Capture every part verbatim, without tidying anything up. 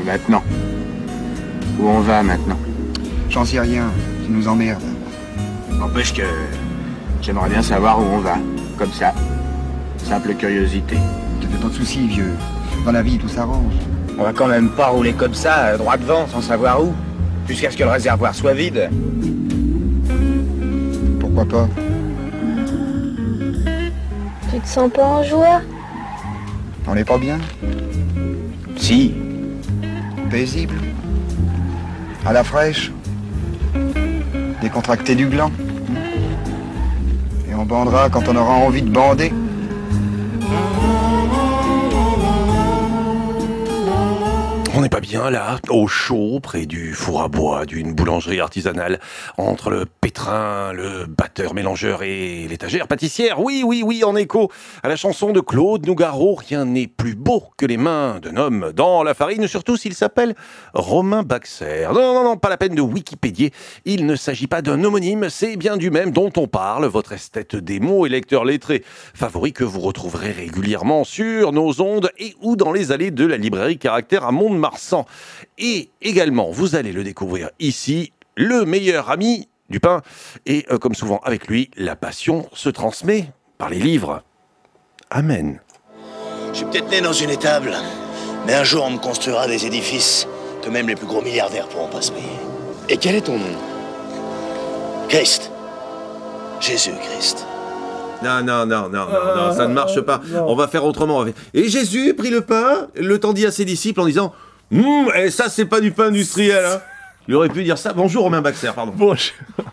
Et maintenant? Où on va maintenant? J'en sais rien, tu nous emmerdes. N'empêche que j'aimerais bien savoir où on va, comme ça. Simple curiosité. Ne te fais pas de soucis, vieux. Dans la vie, tout s'arrange. On va quand même pas rouler comme ça, droit devant, sans savoir où, jusqu'à ce que le réservoir soit vide. Pourquoi pas? Tu te sens pas en joie? On n'est pas bien? Si. Paisible? À la fraîche? Décontracté du gland? Et on bandera quand on aura envie de bander? On n'est pas bien là, au chaud, près du four à bois d'une boulangerie artisanale, entre le pétrin, le batteur mélangeur et l'étagère pâtissière. Oui, oui, oui, en écho à la chanson de Claude Nougaro, rien n'est plus beau que les mains d'un homme dans la farine, surtout s'il s'appelle Romain Baxer. Non, non, non, pas la peine de Wikipédier, il ne s'agit pas d'un homonyme, c'est bien du même dont on parle, votre esthète des mots et lecteur lettré favori que vous retrouverez régulièrement sur nos ondes et ou dans les allées de la librairie Caractère à Mont-de-Marsan. Et également, vous allez le découvrir ici, le meilleur ami du pain. Et euh, comme souvent avec lui, la passion se transmet par les livres. Amen. Je suis peut-être né dans une étable, mais un jour on me construira des édifices que même les plus gros milliardaires pourront pas se payer. Et quel est ton nom? Christ. Jésus-Christ. Non, non, non, non, non, non, ça ne marche pas. On va faire autrement. Et Jésus prit le pain, le tendit à ses disciples en disant hum, et ça, c'est pas du pain industriel, hein. Il aurait pu dire ça. Bonjour Romain Baxer, pardon. Bonjour.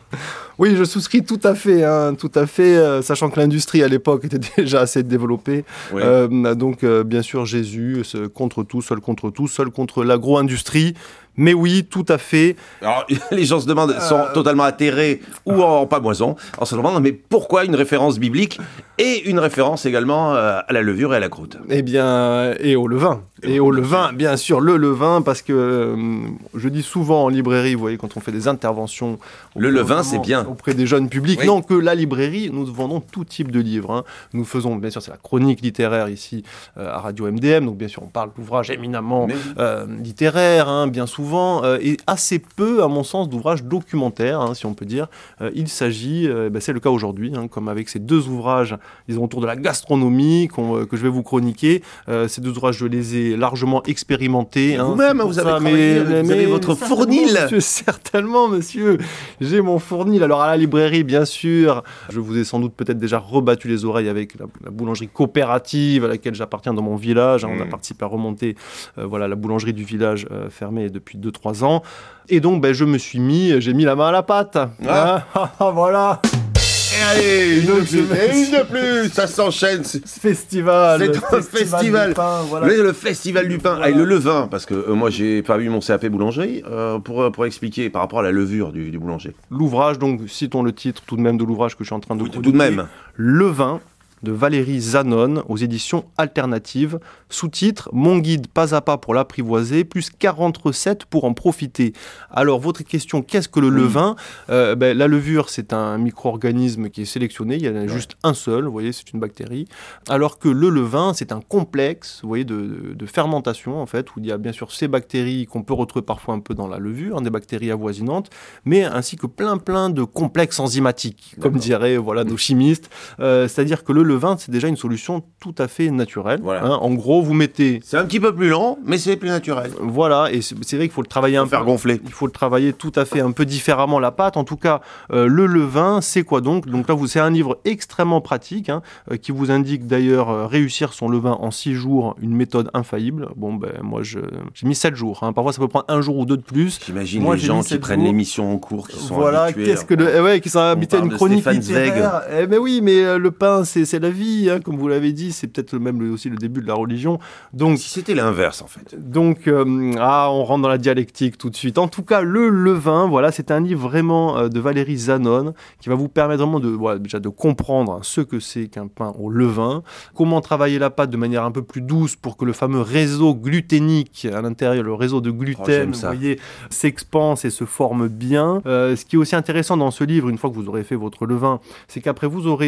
Oui, je souscris tout à fait, hein, tout à fait, euh, sachant que l'industrie à l'époque était déjà assez développée. Oui. Euh, donc, euh, bien sûr, Jésus, euh, contre tout, seul contre tout, seul contre l'agro-industrie. Mais oui, tout à fait. Alors, les gens se demandent, sont euh... totalement atterrés ou en pamoison, en se demandant, mais pourquoi une référence biblique et une référence également euh, à la levure et à la croûte? Eh bien, et au levain. Et, et au levain, bien sûr, le levain, parce que euh, je dis souvent en librairie, vous voyez, quand on fait des interventions... Le levain, c'est bien. Auprès des jeunes publics. Oui. Non, que la librairie, nous vendons tout type de livres. Hein. Nous faisons, bien sûr, c'est la chronique littéraire ici euh, à Radio M D M, donc bien sûr, on parle d'ouvrages éminemment oui. euh, littéraires, hein, bien souvent, euh, et assez peu, à mon sens, d'ouvrages documentaires, hein, si on peut dire. Euh, il s'agit, euh, ben, c'est le cas aujourd'hui, hein, comme avec ces deux ouvrages, disons, autour de la gastronomie, euh, que je vais vous chroniquer. Euh, ces deux ouvrages, je les ai largement expérimentés. Hein, vous-même, vous avez, travaillé, mais, vous mais, avez votre fournil. Monsieur, certainement, monsieur. J'ai mon fournil. Alors, à la librairie, bien sûr, je vous ai sans doute peut-être déjà rebattu les oreilles avec la, la boulangerie coopérative à laquelle j'appartiens dans mon village. Hein, mmh. On a participé à remonter euh, voilà, la boulangerie du village euh, fermée depuis deux trois ans. Et donc, ben, je me suis mis, j'ai mis la main à la pâte. Ah. Hein, voilà. Et allez, une, une de plus, et une de plus, ça s'enchaîne. C'est... Festival. C'est un festival. festival. Du pain, voilà. Le, le festival du pain. Voilà. Ah, et le levain, parce que euh, moi, j'ai pas eu mon C A P boulangerie, euh, pour, pour expliquer par rapport à la levure du, du boulanger. L'ouvrage, donc, citons le titre tout de même de l'ouvrage que je suis en train de... Oui, tout de même. Levain, de Valérie Zanon, aux éditions alternatives. Sous-titre « Mon guide pas à pas pour l'apprivoiser, plus quarante recettes pour en profiter ». Alors, votre question, qu'est-ce que le mmh. levain ? euh, ben, La levure, c'est un micro-organisme qui est sélectionné, il y en a ouais. juste un seul, vous voyez, c'est une bactérie. Alors que le levain, c'est un complexe, vous voyez, de, de, de fermentation, en fait, où il y a bien sûr ces bactéries qu'on peut retrouver parfois un peu dans la levure, hein, des bactéries avoisinantes, mais ainsi que plein, plein de complexes enzymatiques, comme diraient voilà, nos chimistes. Euh, c'est-à-dire que le levain, c'est déjà une solution tout à fait naturelle. Voilà. Hein. En gros, vous mettez... C'est un petit peu plus lent, mais c'est plus naturel. Voilà, et c'est, c'est vrai qu'il faut le travailler un peu... faire gonfler. Il faut le travailler tout à fait un peu différemment, la pâte. En tout cas, euh, le levain, c'est quoi donc ? Donc là, vous, c'est un livre extrêmement pratique, hein, euh, qui vous indique d'ailleurs euh, réussir son levain en six jours, une méthode infaillible. Bon, ben, moi, je, j'ai mis sept jours. Hein. Parfois, ça peut prendre un jour ou deux de plus. J'imagine moi, les gens qui prennent jours. l'émission en cours, qui sont voilà, habitués. Qu'est-ce que le... eh ouais, qui sont habitués à une chronique littéraire. Eh ben oui, mais euh, le pain, c'est, c'est la vie, hein, comme vous l'avez dit, c'est peut-être même le, aussi le début de la religion. Donc, si c'était l'inverse, en fait. Donc, euh, ah, on rentre dans la dialectique tout de suite. En tout cas, le levain, voilà, c'est un livre vraiment euh, de Valérie Zanon qui va vous permettre vraiment de, voilà, déjà de comprendre ce que c'est qu'un pain au levain, comment travailler la pâte de manière un peu plus douce pour que le fameux réseau gluténique à l'intérieur, le réseau de gluten, oh, vous voyez, s'expanse et se forme bien. Euh, ce qui est aussi intéressant dans ce livre, une fois que vous aurez fait votre levain, c'est qu'après vous aurez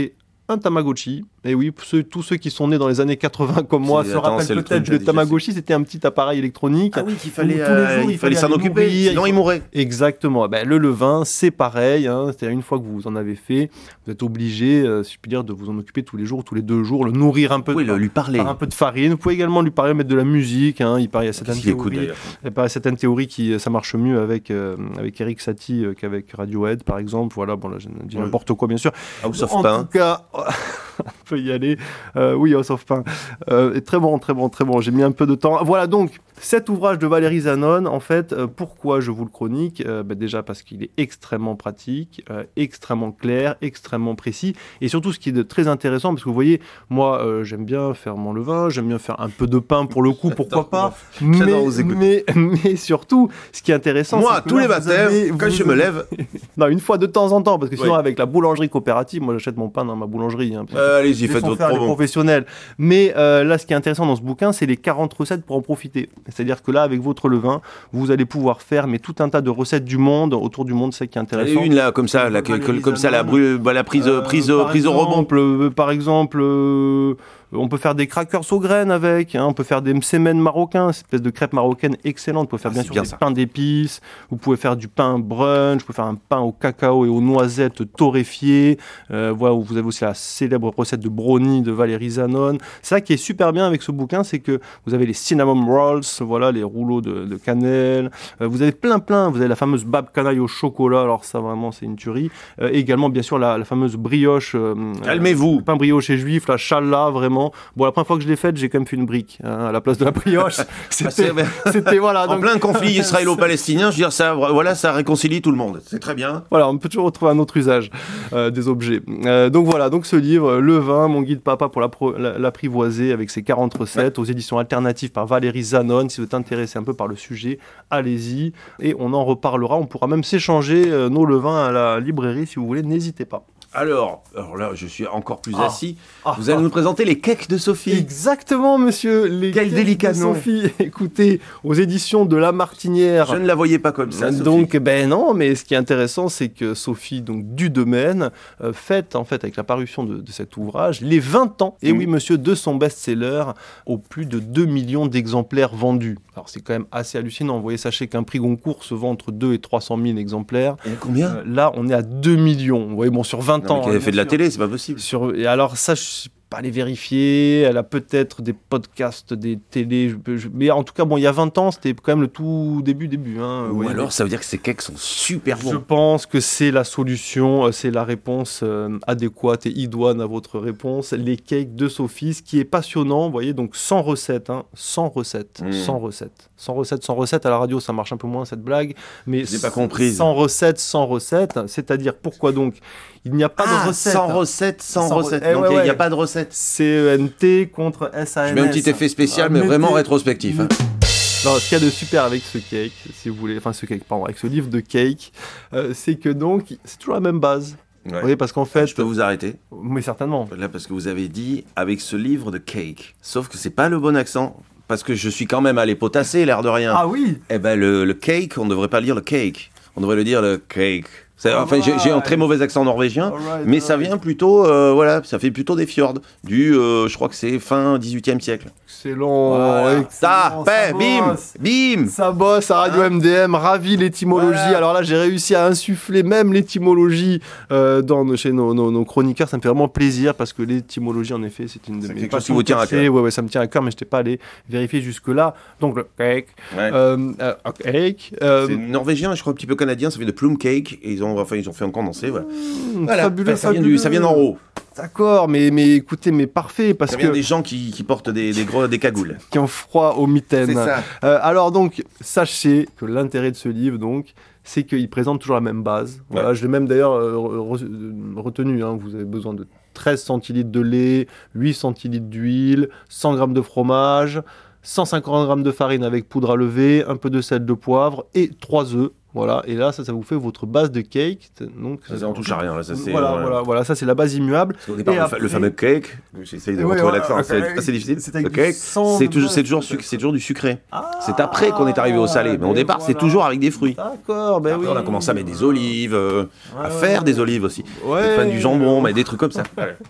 un Tamagotchi. Et oui, ceux, tous ceux qui sont nés dans les années quatre-vingts comme moi C'est- se attends, rappellent c'est le peut-être truc, le Tamagotchi, c'était un petit appareil électronique. Ah oui, qu'il Où fallait, tous les euh, jours, il fallait s'en aller occuper, nourrir, sinon il il mourrait. Exactement. Ben, le levain, c'est pareil. Hein. C'est-à-dire, une fois que vous en avez fait, vous êtes obligé, euh, si je puis dire, de vous en occuper tous les jours, tous les deux jours, le nourrir un peu, Oui, de, le- lui parler. par un peu de farine. Vous pouvez également lui parler, mettre de la musique. Hein. Il paraît, il y a certaines Qu'est-ce qu'il écoute, théories, d'ailleurs il paraît certaines théories qui ça marche mieux avec euh, avec Eric Satie euh, qu'avec Radiohead, par exemple. Voilà. Bon là, je dis Ouais. n'importe quoi, bien sûr. House of En Pain. tout cas, on peut y aller. Euh, oui, House of Pain. Euh, et très bon, très bon, très bon. J'ai mis un peu de temps. Voilà, donc, cet ouvrage de Valérie Zanon, en fait, euh, pourquoi je vous le chronique euh, ben déjà parce qu'il est extrêmement pratique, euh, extrêmement clair, extrêmement précis. Et surtout, ce qui est de très intéressant, parce que vous voyez, moi, euh, j'aime bien faire mon levain, j'aime bien faire un peu de pain pour le coup, pourquoi pas. Mais, J'adore vous écouter. mais, mais surtout, ce qui est intéressant, Moi, c'est que tous là, les vous baptêmes, avez- quand vous- je me lève, Non, une fois de temps en temps, parce que sinon, Oui. avec la boulangerie coopérative, moi, j'achète mon pain dans ma boulangerie. Hein, parce que euh, allez-y, faites laissons votre faire les promo. professionnels. Mais euh, là, ce qui est intéressant dans ce bouquin, c'est les quarante recettes pour en profiter. C'est-à-dire que là, avec votre levain, vous allez pouvoir faire mais tout un tas de recettes du monde, autour du monde, c'est ça qui est Allez, intéressant. une là, comme ça, là, que- que- comme ça, la, brûle, bah, la prise, Euh, prise, par prise au rebond. exemple, euh, par exemple, euh, on peut faire des crackers aux graines avec, hein, on peut faire des msemen marocains, cette espèce de crêpe marocaine excellente. Vous pouvez faire Ah, bien c'est sûr bien des ça. pains d'épices, vous pouvez faire du pain brunch, vous pouvez faire un pain au cacao et aux noisettes torréfiées. Euh, voilà, vous avez aussi la célèbre recette de brownie de Valérie Zanon. Ça qui est super bien avec ce bouquin, c'est que vous avez les cinnamon rolls, voilà, les rouleaux de, de cannelle. Euh, vous avez plein plein, vous avez la fameuse bab canaille au chocolat, alors ça vraiment c'est une tuerie. Euh, et également bien sûr la, la fameuse brioche. euh, Calmez-vous. le pain brioche et juif, la challah, vraiment. Bon, la première fois que je l'ai faite, j'ai quand même fait une brique hein, à la place de la brioche. Ah, C'était, c'est- c'était voilà. En donc- plein conflit israélo-palestinien, je veux dire, ça, voilà, ça réconcilie tout le monde. C'est très bien. Voilà, on peut toujours retrouver un autre usage euh, des objets. Euh, donc voilà, donc ce livre, Le vin, mon guide papa pour l'appro- la- l'apprivoiser, avec ses quarante recettes, aux éditions alternatives par Valérie Zanon. Si vous êtes intéressé un peu par le sujet, allez-y. Et on en reparlera. On pourra même s'échanger euh, nos levains à la librairie si vous voulez. N'hésitez pas. Alors, alors là, je suis encore plus Ah. assis. Ah, Vous allez ah. nous présenter les cakes de Sophie. Exactement, monsieur. Les Quel Cakes délicat de nom. Sophie, écoutez, aux éditions de La Martinière. Je ne la voyais pas comme ça. Sophie. Donc, ben non, mais ce qui est intéressant, c'est que Sophie, donc du domaine, euh, fête en fait avec la parution de, de cet ouvrage les vingt ans, et Mmh. oui, monsieur, de son best-seller, aux plus de deux millions d'exemplaires vendus. Alors, c'est quand même assez hallucinant. Vous voyez, sachez qu'un prix Goncourt se vend entre deux et trois cent mille exemplaires. Et combien Euh, là, on est à deux millions. Vous voyez, bon, sur vingt Non, ans. mais qu'elle hein, avait fait de bien la sûr. télé, c'est pas possible. Sur, et alors ça, je sais pas les vérifier. Elle a peut-être des podcasts, des télés. je peux- je- mais en tout cas, bon, il y a vingt ans, c'était quand même le tout début, début. Hein, vous Ou voyez. alors, ça veut dire que ces cakes sont super Je bons. pense que c'est la solution, euh, c'est la réponse euh, adéquate et idoine à votre réponse. Les cakes de Sophie, ce qui est passionnant, vous voyez, donc sans recette, hein, sans recette, Mm. sans recette. Sans recette, sans recette. À la radio, ça marche un peu moins cette blague. Mais Je l'ai pas comprise. Sans recette, sans recette. C'est-à-dire, pourquoi donc il n'y a pas Ah, de recette. sans recette, sans, Sans recette. re- eh Donc, ouais, il n'y a ouais. pas de recette. C E N T contre S A N S. Je mets un petit effet spécial, Ah, mais mettez- vraiment rétrospectif. hein. Non, ce qu'il y a de super avec ce cake, si vous voulez, enfin ce cake, pardon, avec ce livre de cake, euh, c'est que donc c'est toujours la même base. Ouais. Vous voyez, parce qu'en fait, Je peux vous arrêter mais certainement. là parce que vous avez dit avec ce livre de cake. Sauf que c'est pas le bon accent. Parce que je suis quand même allé potasser, l'air de rien. Ah oui. Eh ben le, le cake, on ne devrait pas lire le cake. On devrait le dire le cake. C'est- Enfin, j'ai j'ai un très mauvais accent norvégien, Alright, mais ça alright. vient plutôt, euh, voilà, ça fait plutôt des fjords. Du, euh, je crois que c'est fin dix-huitième siècle. Excellent. Voilà. excellent, Ça, ça ben, bim, bosse. bim. Ça bosse à Radio Hein M D M, ravi l'étymologie. Voilà. Alors là, j'ai réussi à insuffler même l'étymologie euh, dans nos- chez nos, nos- nos chroniqueurs. Ça me fait vraiment plaisir parce que l'étymologie, en effet, c'est une de C'est mes quelque chose passions qui vous tient à cachées. Ouais, ouais, ça me tient à cœur, mais je n'étais pas allé vérifier jusque-là. Donc le cake, Ouais. euh, euh, cake. euh, C'est norvégien, je crois un petit peu canadien, ça vient de plum cake, et ils ont, enfin, ils ont fait en condensé, voilà. hmm, Voilà, fabuleux, Enfin, ça, vient fabuleux. du, ça vient d'en haut. D'accord, mais, mais écoutez, mais parfait parce Ça que vient des gens qui, qui portent des, des, gros, des cagoules. qui ont froid aux mitaines. C'est ça. Euh, alors donc, sachez que l'intérêt de ce livre, donc, c'est qu'il présente toujours la même base. Voilà, Ouais. je l'ai même d'ailleurs euh, re- re- retenu. Hein. Vous avez besoin de treize centilitres de lait, huit centilitres d'huile, cent grammes de fromage, cent cinquante grammes de farine avec poudre à lever, un peu de sel, de poivre et trois œufs. Voilà, et là, ça, ça vous fait votre base de cake. Donc, Ça, ça, on touche à rien, là, ça c'est... voilà, voilà. voilà, voilà, ça c'est la base immuable. Parce qu'au départ, Et le, fa- après- le fameux cake, j'essaye de Ouais, retrouver ouais, l'accent, ouais, c'est ouais, assez difficile. c'est avec Le du cake, sang c'est de toujours, base, c'est toujours, peut-être. suc- c'est toujours du sucré. Ah, C'est après qu'on est arrivé au salé, mais au ben départ, c'est voilà. toujours avec des fruits. D'accord, ben Après, oui. on a commencé à mettre des olives, euh, à Ouais, faire ouais, des ouais. olives aussi. Ouais. Enfin, du jambon, mais des trucs comme ça. Voilà.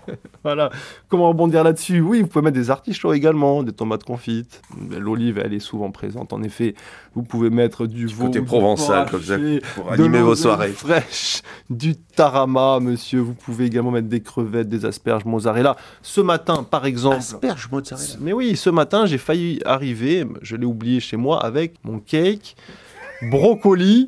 Voilà. Comment rebondir là-dessus? Oui, vous pouvez mettre des artichauts également, des tomates confites. L'olive, elle est souvent présente. En effet, vous pouvez mettre du veau, côté du provençal, porc comme ça, haché, pour de animer vos l'oseille soirées. fraîche, du tarama, monsieur. Vous pouvez également mettre des crevettes, des asperges, mozzarella. Ce matin, par exemple... Asperges, mozzarella. Mais oui, ce matin, j'ai failli arriver, je l'ai oublié chez moi, avec mon cake, brocoli,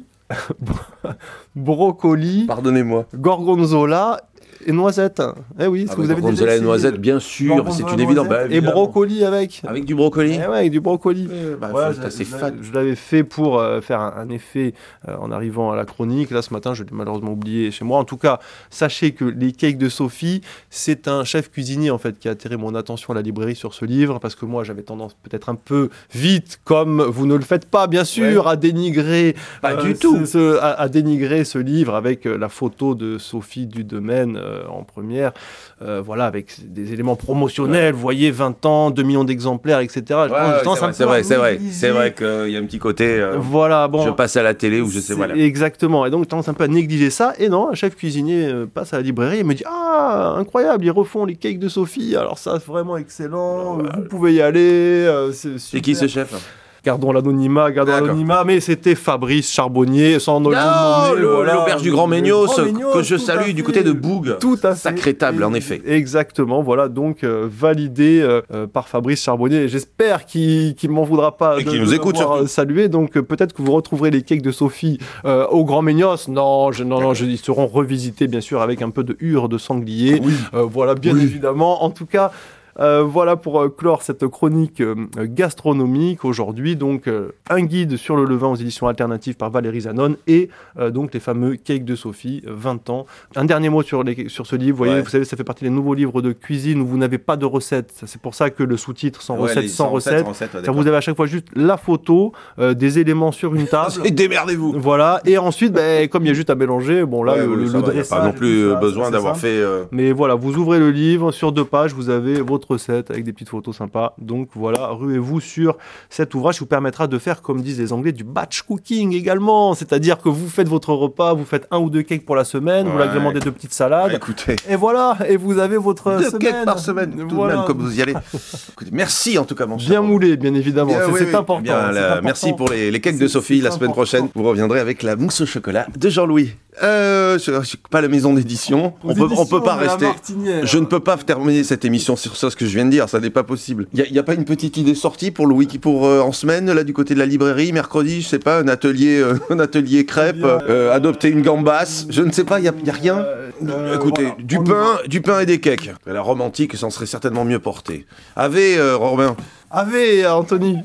brocoli, Pardonnez-moi. gorgonzola et noisettes. Eh oui, est-ce Ah que bah, vous avez gorgonzola déjà et noisettes, bien sûr, Gorgonzola, c'est une évidence. Bah, noisettes et évidemment. brocoli avec. Avec du brocoli. Eh ouais, avec du brocoli. Euh, bah, Voilà, faut être je- assez je, fan. je l'avais fait pour euh, faire un, un effet euh, en arrivant à la chronique. Là, ce matin, je l'ai malheureusement oublié chez moi. En tout cas, sachez que les cakes de Sophie, c'est un chef cuisinier en fait qui a attiré mon attention à la librairie sur ce livre parce que moi, j'avais tendance peut-être un peu vite, comme vous ne le faites pas, bien sûr, à dénigrer. Pas euh, du ce- tout. ce- à, à dénigrer ce livre avec euh, la photo de Sophie Dudemaine euh, en première. Euh, voilà, avec des éléments promotionnels, vous voyez, vingt ans, deux millions d'exemplaires, et cetera. Je Ouais, pense- ouais, je tendance c'est un vrai, peu c'est à vrai, c'est vrai. minimiser. C'est vrai qu'il y a un petit côté. euh, Voilà, bon. Je passe à la télé ou je sais, C'est- voilà. Exactement. Et donc, je tendance un peu à négliger ça. Et non, un chef cuisinier euh, passe à la librairie et me dit ah, incroyable, ils refont les cakes de Sophie. Alors, ça, c'est vraiment excellent. Vous pouvez y aller. euh, c'est C'est qui super. ce chef? Gardons l'anonymat, gardons D'accord. l'anonymat. Mais c'était Fabrice Charbonnier, sans le Non, nommer, le- voilà. l'auberge du Le Grand Ménios, Grand Ménios, que je tout salue à du fait. côté de Boug. Tout à fait. Sacrée table, en Et- effet. Exactement, voilà, donc euh, validé euh, euh, par Fabrice Charbonnier. Et j'espère qu'il qu'il m'en voudra pas Et de, qu'il de nous écoute, m'avoir, surtout. euh, salué. Donc euh, peut-être que vous retrouverez les cakes de Sophie euh, au Grand Ménios. Non, je, non, non, je- ils seront revisités bien sûr avec un peu de hure de sanglier. Euh, voilà, bien Oui. évidemment. En tout cas. Euh, voilà pour euh, clore cette chronique euh, gastronomique aujourd'hui. Donc, euh, un guide sur le levain aux éditions alternatives par Valérie Zanon et euh, donc les fameux cakes de Sophie, euh, vingt ans. Un dernier mot sur, les, sur ce livre. Vous voyez, Ouais. vous savez, ça fait partie des nouveaux livres de cuisine où vous n'avez pas de recettes. C'est pour ça que le sous-titre sans Ouais, recettes, les sans recettes. recettes, ouais, Ça, d'accord. vous avez à chaque fois juste la photo, euh, des éléments sur une table. Et démerdez-vous. Voilà. Et ensuite, ben, comme il y a juste à mélanger, bon là, Ouais, le, oui, le, ça le va, y a dressage. pas non et plus tout euh, ça, besoin c'est d'avoir simple. fait. euh, Mais voilà, vous ouvrez le livre, sur deux pages, vous avez votre recette avec des petites photos sympas. Donc voilà, ruez-vous sur cet ouvrage qui vous permettra de faire, comme disent les Anglais, du batch cooking également. C'est-à-dire que vous faites votre repas, vous faites un ou deux cakes pour la semaine, vous Ouais. l'agrémentez de petites salades. ouais, écoutez. Et voilà, et vous avez votre Deux semaine. cakes par semaine, tout de Voilà. même, comme vous y allez. Écoutez, merci en tout cas, mon cher. Bien moulé, bien évidemment. Bien, c'est oui, c'est oui. important. Bien, c'est la- important. merci pour les, les cakes de C'est- Sophie. c'est La semaine important. prochaine, vous reviendrez avec la mousse au chocolat de Jean-Louis. Euh, je, je suis pas la maison d'édition. Aux On peut, on éditions peut pas de la rester. Martinière. Je ne peux pas terminer cette émission sur ça, ce que je viens de dire. Ça n'est pas possible. Il y, a pas une petite idée sortie pour le wiki pour euh, en semaine là du côté de la librairie, mercredi, je sais pas, un atelier, euh, un atelier crêpe, Bien, euh, adopter une gambasse. Je ne sais pas. Il y a, il y a rien. Euh, euh, Écoutez, voilà, du on y pain, va. du pain et des cakes. La romantique, ça en serait certainement mieux porté. Avez, euh, Robin. Avez, Anthony.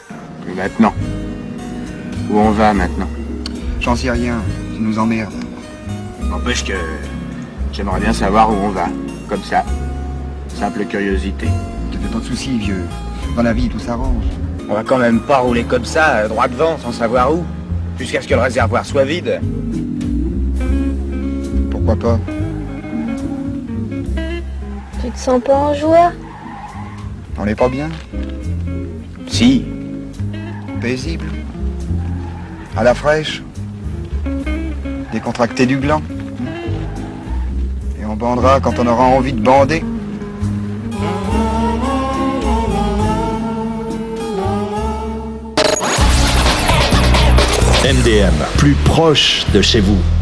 Et maintenant? Où on va maintenant? J'en sais rien, tu nous emmerdes. N'empêche que j'aimerais bien savoir où on va. Comme ça. Simple curiosité. Ne te fais pas de soucis, vieux. Dans la vie, tout s'arrange. On va quand même pas rouler comme ça, euh, droit devant, sans savoir où. Jusqu'à ce que le réservoir soit vide. Pourquoi pas? Tu te sens pas en joie? On n'est pas bien? Si. Paisible? À la fraîche? Décontracté du gland? Et on bandera quand on aura envie de bander? M D M, plus proche de chez vous.